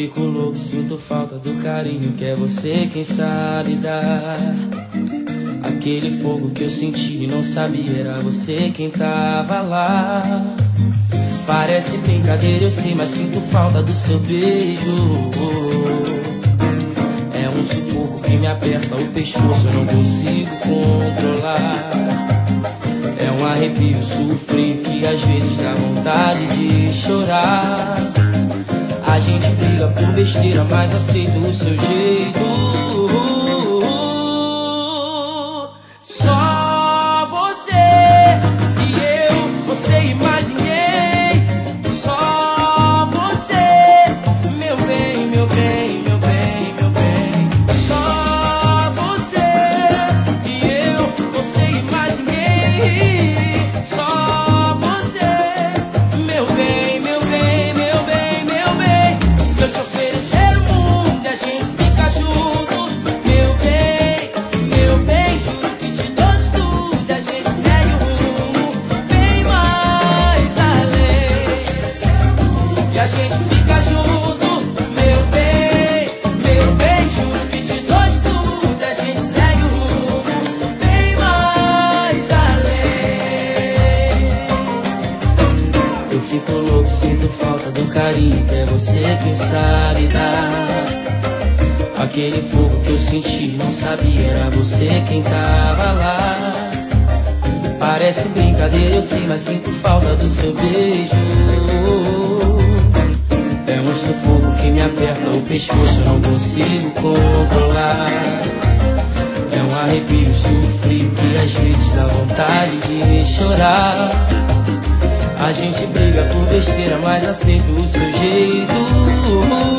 fico louco, sinto falta do carinho que é você quem sabe dar. Aquele fogo que eu senti e não sabia, era você quem tava lá. Parece brincadeira, eu sei, mas sinto falta do seu beijo. É um sufoco que me aperta o pescoço, eu não consigo controlar. É um arrepio, sofrer que às vezes dá vontade de chorar. A gente briga por besteira, mas aceito o seu jeito. Só você e eu, você e mais ninguém. Só você, meu bem, meu bem, meu bem, meu bem. Só você e eu, você e mais ninguém. Só você, meu bem, meu bem, meu bem, meu bem. Se eu te oferecer o mundo e a gente fica junto, meu bem, juro que te dou de tudo e a gente segue o rumo bem mais além. E a gente fica junto, meu bem, juro que te dou de tudo e a gente segue o rumo bem mais além. Eu fico louco, sinto falta do carinho que é você quem sabe dar. Aquele fogo que eu senti, não sabia, era você quem tava lá. Parece brincadeira, eu sei, mas sinto falta do seu beijo. É um sufoco que me aperta o pescoço, eu não consigo controlar. É um arrepio, sofrer que às vezes dá vontade de chorar. A gente briga por besteira, mas aceito o seu jeito.